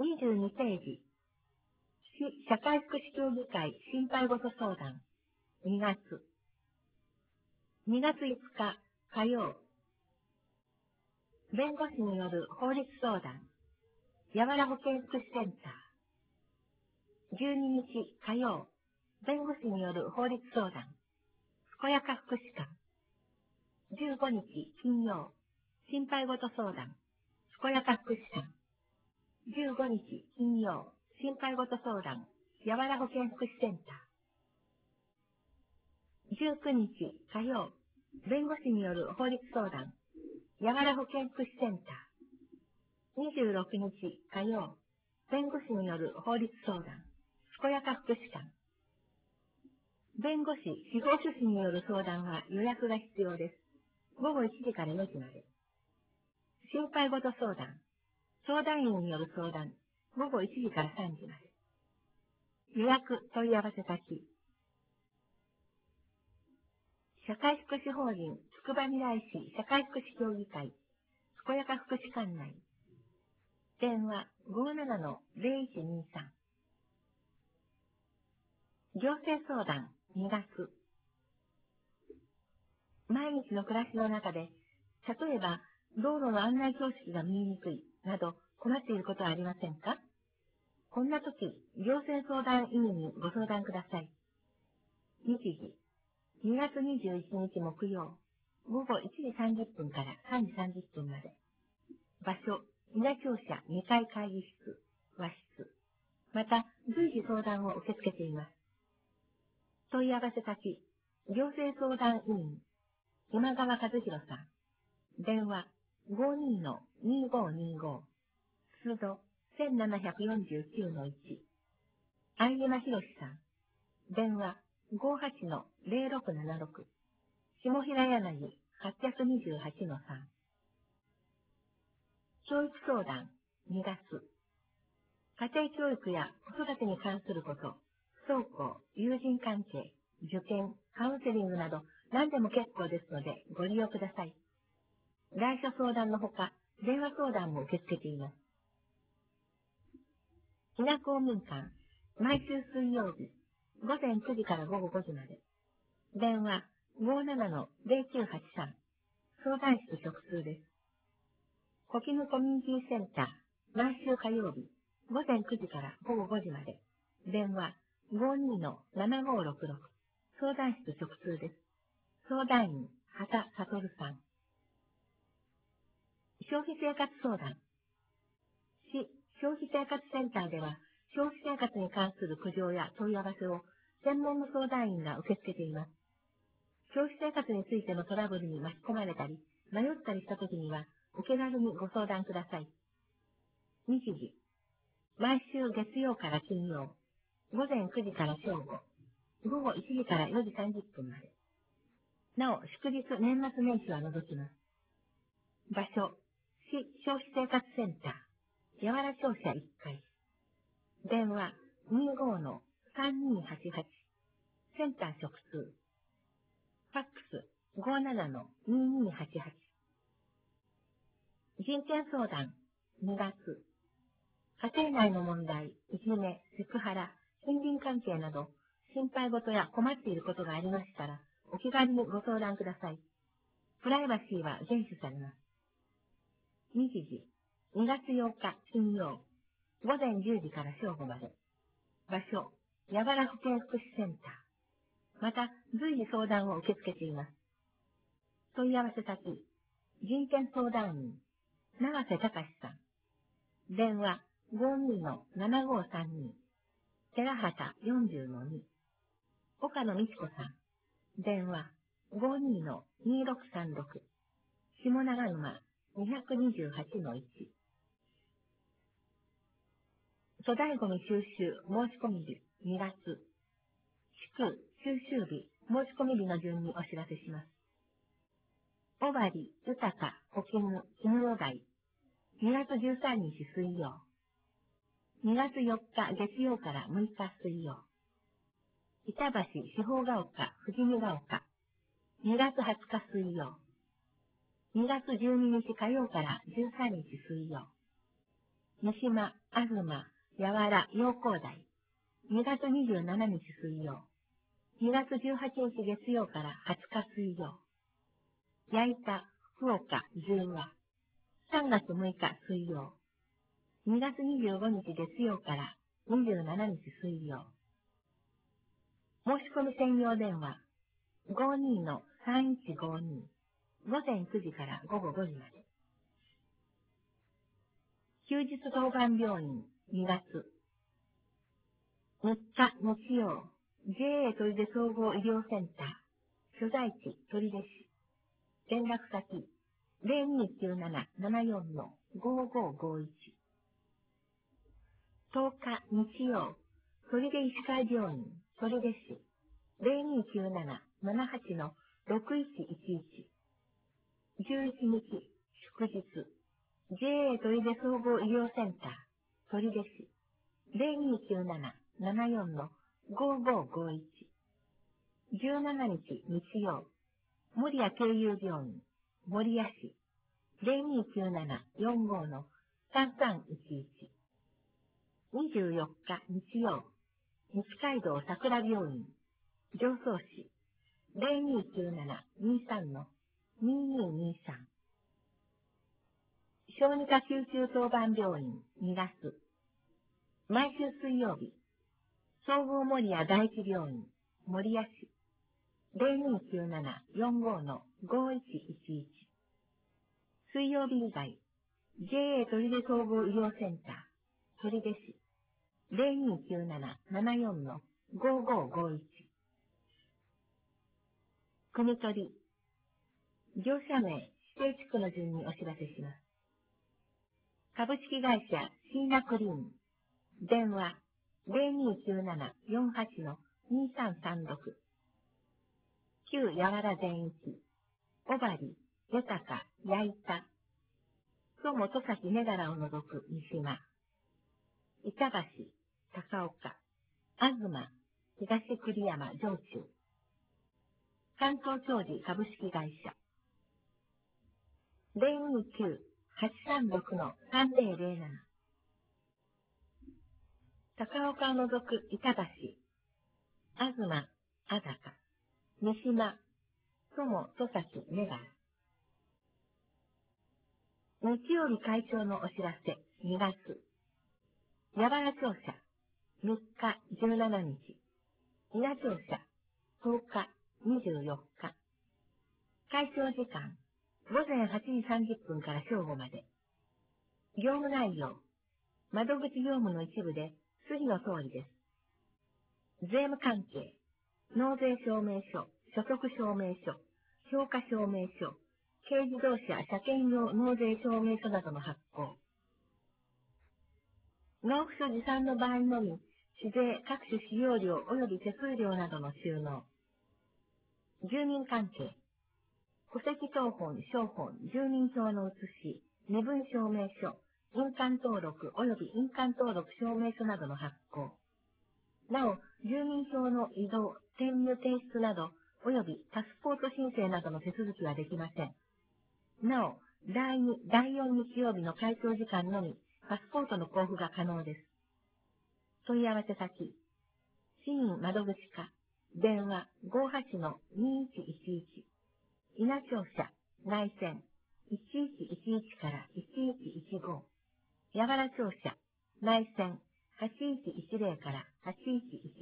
22ページ。市社会福祉協議会心配ごと相談。2月。2月5日火曜。弁護士による法律相談。やわら保健福祉センター。12日火曜。弁護士による法律相談。健やか福祉館。15日金曜。心配ごと相談。健やか福祉館。15日金曜。心配ごと相談。やわら保健福祉センター。19日火曜。弁護士による法律相談。やわら保健福祉センター。26日火曜。弁護士による法律相談。健やか福祉館。弁護士、司法書士による相談は予約が必要です。午後1時から4時まで。心配ごと相談。相談員による相談。午後1時から3時まで。予約問い合わせ先。社会福祉法人つくばみらい市社会福祉協議会健やか福祉館内。電話 57-0123。行政相談2月。毎日の暮らしの中で、例えば道路の案内標識が見えにくいなど困っていることはありませんか？こんな時、行政相談委員にご相談ください。日時、2月21日木曜、午後1時30分から3時30分まで。場所、稲庁舎2階会議室、和室。また、随時相談を受け付けています。問い合わせ先、行政相談委員、今川和弘さん。電話、52-2525。数度、1749-1。相島博さん。電話、58-0676。下平柳828-3。教育相談2月。家庭教育や子育てに関すること、不登校、友人関係、受験、カウンセリングなど何でも結構ですのでご利用ください。来所相談のほか、電話相談も受け付けています。ひな公民館、毎週水曜日、午前9時から午後5時まで。電話 57-0983。相談室直通です。小絹コミュニティセンター、毎週火曜日、午前9時から午後5時まで。電話 52-7566。相談室直通です。相談員、畑悟さん。消費生活相談。市消費生活センターでは、消費生活に関する苦情や問い合わせを専門の相談員が受け付けています。消費生活についてのトラブルに巻き込まれたり、迷ったりしたときには、お気軽にご相談ください。日時。毎週月曜から金曜。午前9時から正午。午後1時から4時30分まで。なお、祝日年末年始は除きます。場所。市消費生活センター。やわら庁舎1階。電話 25-3288。センター直通。ファックス 57-2288。人権相談2月。家庭内の問題、いじめ、セクハラ、近隣関係など、心配事や困っていることがありましたら、お気軽にご相談ください。プライバシーは厳守されます。日時、2月8日金曜、午前10時から正午まで。場所、やわら保健福祉センター。また、随時相談を受け付けています。問い合わせ先、人権相談員、長瀬隆さん。電話 52-7532。寺畑 40-2。岡野美智子さん。電話 52-2636。下長沼 228-1。粗大ゴミ収集申し込み日2月。地区収集日申し込み日の順にお知らせします。尾張、豊、保健、絹代台。2月13日水曜。2月4日月曜から6日水曜。板橋、四方ヶ丘、富士見ヶ丘。2月20日水曜。2月12日火曜から13日水曜。 三島、東、柔ら、陽光台。2月27日水曜。2月18日月曜から20日水曜。焼いた、福岡、10話。3月6日水曜。2月25日月曜から27日水曜。申し込み専用電話、52-3152。午前9時から午後5時まで。休日当番病院、2月。3日日曜、JA 取手総合医療センター、所在地取手市。連絡先、0297-74-5551。10日日曜、取手医師会病院、取手市。0297-78-6111。11日、祝日。JA 取手総合医療センター、取手市。0297-74-5551。17日、日曜。守谷経由病院、守谷市。0297-45-3311。24日、日曜。西街道桜病院、常総市。0297-23-2223。小児科救急当番病院、2月。毎週水曜日、総合守谷第一病院、守谷市。0297-45-5111。水曜日以外、JA 取手総合医療センター、取手市。0297-74-5551。国取り。業者名、指定地区の順にお知らせします。株式会社シーナクリーン。電話0297-48-2336。旧柔ら全域。小針、豊か、焼いた。友戸崎根柄を除く三島。板橋、高岡。東、東栗山、上中。関東長寿株式会社。029-836-3007。高岡を除く板橋。東、あだか。三島、友戸崎根柄。日曜日会長のお知らせ、2月。矢原庁舎、3日17日。稲庁舎、10日24日。会長時間、午前8時30分から正午まで。業務内容、窓口業務の一部で次の通りです。税務関係、納税証明書、所得証明書、評価証明書、軽自動車車検用納税証明書などの発行。納付書持参の場合のみ、市税各種使用料及び手数料などの収納。住民関係。戸籍謄本、商本、住民票の写し、身分証明書、印鑑登録及び印鑑登録証明書などの発行。なお、住民票の移動、転入転出など、及びパスポート申請などの手続きはできません。なお、第2、第4日曜日の会長時間のみ、パスポートの交付が可能です。問い合わせ先、市民窓口課、電話58-2111。稲庁舎、内線、1111から1115。矢原庁舎、内線、8110から8115。